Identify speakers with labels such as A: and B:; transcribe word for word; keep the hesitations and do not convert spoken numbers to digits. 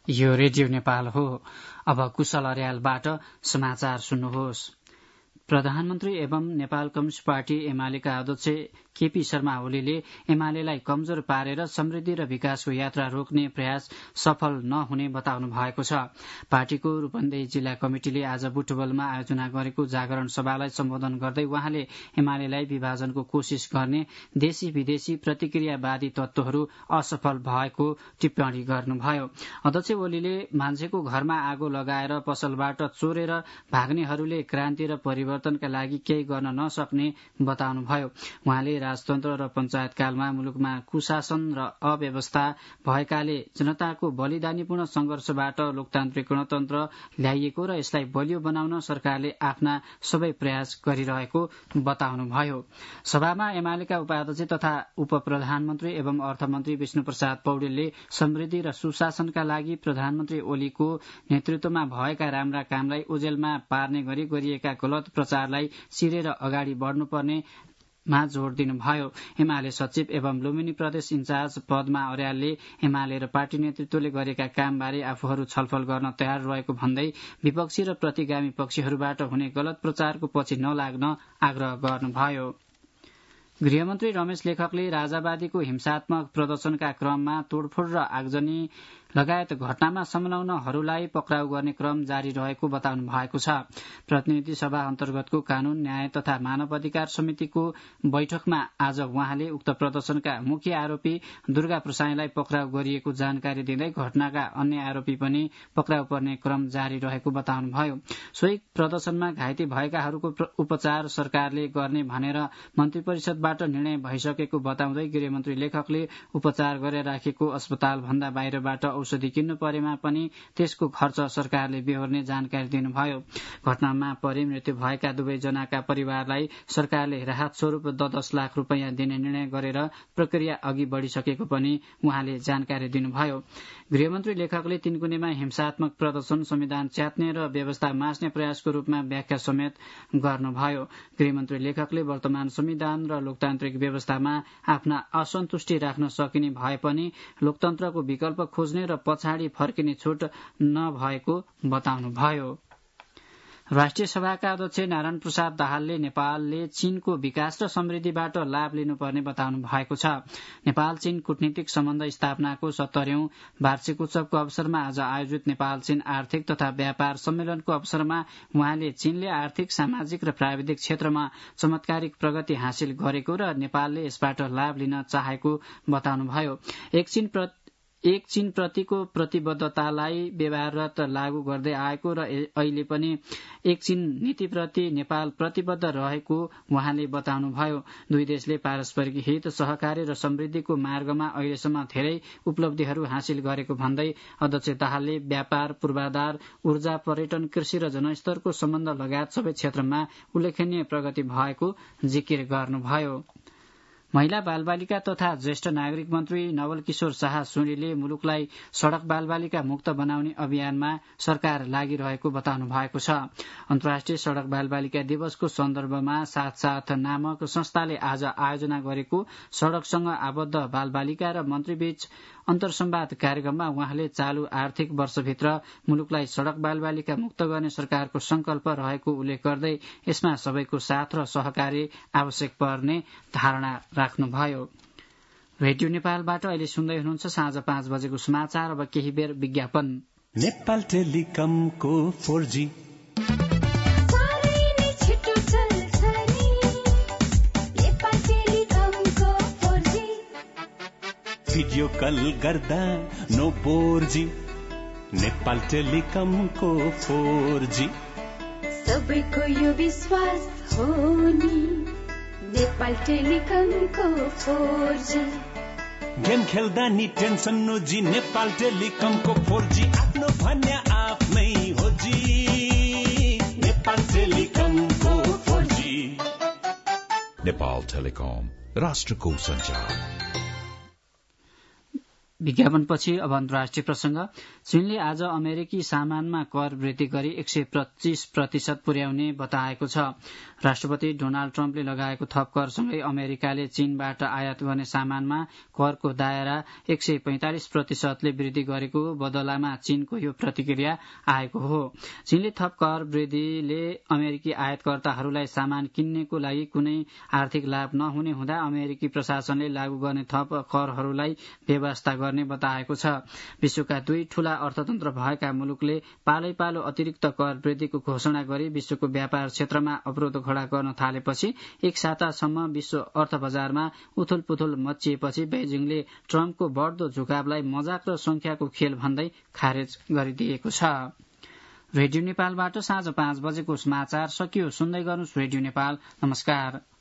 A: यो रेडियो नेपाल हो। अब कुशल अर्यालबाट समाचार सुन्नुहोस्। प्रधानमन्त्री एवं नेपाल कम्युनिष्ट पार्टी एमालेका अध्यक्ष केपी शर्मा ओलीले एमालेलाई कमजोर पारेर समृद्धि र विकासको यात्रा रोक्ने प्रयास सफल नहुने बताउनु भएको छ। पार्टीको रूपन्देही जिल्ला कमिटिले आज बुटवलमा आयोजना गरेको जागरण सभालाई सम्बोधन गर्दै उहाँले एमालेलाई विभाजनको कोशिश गर्ने देशी विदेशी प्रतिक्रियावादी तत्वहरू असफल भएको टिप्पणी गर्नुभयो। अध्यक्ष ओलीले मान्छेको घरमा आगो लगाएर पसलबाट चोरेर भाग्नेहरूले क्रान्ति र परिवर्तनका लागि केही गर्न नसक्ने बताउनुभयो। उहाँले राजतन्त्र र पञ्चायतकालमा मुलुकमा कुशासन र अव्यवस्था भएकाले जनताको बलिदानीपूर्ण संघर्षबाट लोकतान्त्रिक गणतन्त्र ल्याइएको र यसलाई बलियो बनाउन सरकारले आफ्ना सबै प्रयास गरिरहेको बताउनुभयो। सभामा एमालेका उपाध्यक्ष तथा उप प्रधानमन्त्री एवं अर्थमन्त्री विष्णु प्रसाद पौडेलले समृद्धि र सुशासनका लागि प्रधानमन्त्री ओलीको नेतृत्वमा भएका राम्रा कामलाई ओझेलमा पार्ने गरी गरिएका गलत प्रचारलाई चिरेर अगाडि बढ्नुपर्ने मा जोड़ दिनुभयो। एमाले सचिव एवं लुम्बिनी प्रदेश इन्चार्ज पदमा अर्यालले एमाले र पार्टी नेतृत्वले गरेका कामबारे आफूहरू छलफल गर्न तयार रहेको भन्दै विपक्षी र प्रतिगामी पक्षीहरूबाट हुने गलत प्रचारको पछि नलाग्न आग्रह गर्नुभयो। गृहमन्त्री रमेश लेखकले राजावादीको हिंसात्मक प्रदर्शनका क्रममा तोडफोड र आगजनी लगायत घटनामा संलग्नहरूलाई पक्राउ गर्ने क्रम जारी रहेको बताउनु भएको छ। प्रतिनिधि सभा अन्तर्गतको कानून न्याय तथा मानव अधिकार समितिको बैठकमा आज उहाँले उक्त प्रदर्शनका मुख्य आरोपी दुर्गा प्रसाईलाई पक्राउ गरिएको जानकारी दिँदै घटनाका अन्य आरोपी पनि पक्राउ पर्ने क्रम जारी रहेको बताउनुभयो। सोही प्रदर्शनमा घाइते भएकाहरूको उपचार सरकारले गर्ने भनेर मन्त्री परिषदबाट निर्णय भइसकेको बताउँदै गृहमन्त्री लेखकले उपचार गरेर राखेको अस्पताल भन्दा बाहिरबाट औषधि किन्नु परेमा पनि त्यसको खर्च सरकारले बेहोर्ने जानकारी दिनुभयो। घटनामा परि मृत्यु भएका दुवै जनाका परिवारलाई सरकारले राहत स्वरूप दस दस लाख रूपियाँ दिने निर्णय गरेर प्रक्रिया अघि बढ़िसकेको पनि उहाँले जानकारी दिनुभयो। गृहमन्त्री लेखकले तीनकुनेमा हिंसात्मक प्रदर्शन संविधान च्यात्ने र व्यवस्था मास्ने प्रयासको रूपमा व्याख्या समेत गर्नुभयो। गृहमन्त्री लेखकले वर्तमान संविधान र लोकतान्त्रिक व्यवस्थामा आफ्ना असन्तुष्टि राख्न सकिने भए पनि लोकतन्त्रको विकल्प खोज्ने र पछाडि फर्किने छुट नभएको बताउनुभयो। राष्ट्रिय सभाका अध्यक्ष नारायण प्रसाद दाहालले नेपालले चीनको विकास र समृद्धिबाट लाभ लिनुपर्ने बताउनु भएको छ। नेपाल चीन कूटनीतिक सम्बन्ध स्थापनाको सत्तरीऔं वार्षिक उत्सवको अवसरमा आज आयोजित नेपाल चीन आर्थिक तथा व्यापार सम्मेलनको अवसरमा उहाँले चीनले आर्थिक सामाजिक र प्राविधिक क्षेत्रमा चमत्कारिक प्रगति हासिल गरेको र नेपालले यसबाट लाभ लिन चाहेको बताउनुभयो। एक चीन एक चीन प्रतिको प्रतिबद्धतालाई व्यवहारत लागू गर्दै आएको र अहिले पनि एक चीन नीतिप्रति नेपाल प्रतिबद्ध रहेको उहाँले बताउनुभयो। दुई देशले पारस्परिक हित सहकारी र समृद्धिको मार्गमा अहिलेसम्म धेरै उपलब्धिहरू हासिल गरेको भन्दै अध्यक्ष दाहालले व्यापार पूर्वाधार ऊर्जा पर्यटन कृषि र जनस्तरको सम्बन्ध लगायत सबै क्षेत्रमा उल्लेखनीय प्रगति भएको जिकिर गर्नुभयो। महिला बालबालिका तथा ज्येष्ठ नागरिक मन्त्री नवल किशोर शाह सुरीले मुलुकलाई सड़क बालबालिका मुक्त बनाउने अभियानमा सरकार लागिरहेको बताउनु भएको छ। अन्तर्राष्ट्रिय सड़क बालबालिका दिवसको सन्दर्भमा साथ साथ नामक संस्थाले आज आयोजना गरेको सड़कसँग आबद्ध बालबालिका र मन्त्रीबीच अन्तरसंवाद कार्यक्रममा उहाँले चालू आर्थिक वर्षभित्र मुलुकलाई सड़क बालबालिका मुक्त गर्ने सरकारको संकल्प रहेको उल्लेख गर्दै यसमा सबैको साथ र सहकारी आवश्यक पर्ने धारणा राख्नुभयो। रेडियो नेपालबाट अहिले सुन्दै हुनुहुन्छ साँझ पाँच बजेको समाचार। अब केही बेर विज्ञापन।
B: नेपाल टेलिकमको फोर जी भिडियो कल गर्दा नो फोर जी नेपाल टेलिकमको फोर जी
C: सबैको यो विश्वास हो नि नेपाल टेलिकमको फोर जी।
B: गेम खेल्दा नि टेन्सन नो जी नेपाल टेलिकमको फोर जी आफ्नो भन्या आफ्नै हो जी नेपाल टेलिकमको फोर जी।
D: नेपाल टेलिकम राष्ट्रको सञ्चार।
A: विज्ञापनपछि अब अन्तर्राष्ट्रिय प्रसंग। चीनले आज अमेरिकी सामानमा कर वृद्धि गरी एक सय पच्चीस प्रतिशत पुर्याउने बताएको छ। राष्ट्रपति डोनाल्ड ट्रम्पले लगाएको थप करसँगै अमेरिकाले चीनबाट आयात गर्ने सामानमा करको दायरा एक सय पैंतालिस प्रतिशतले वृद्धि गरेको बदलामा चीनको यो प्रतिक्रिया आएको हो। चीनले थप कर वृद्धिले अमेरिकी आयातकर्ताहरूलाई सामान किन्नेको लागि कुनै आर्थिक लाभ नहुने हुँदा अमेरिकी प्रशासनले लागू गर्ने थप करहरूलाई व्यवस्था गर्ने बताएको छ। विश्वका दुई ठूला अर्थतन्त्र भएका मुलुकले पालै पालो अतिरिक्त कर वृद्धिको घोषणा गरी विश्वको व्यापार क्षेत्रमा अवरोध खड़ा गर्न थालेपछि एक सातासम्म विश्व अर्थ बजारमा उथुल पुथुल मच्चिएपछि बेजिङले ट्रम्पको बढ्दो झुकावलाई मजाक र संख्याको खेल भन्दै खारेज गरिदिएको छ। रेडियो नेपालबाट साँझ पाँच बजेको समाचार सकियो। सुन्दै गर्नुहोस् रेडियो नेपाल। नमस्कार।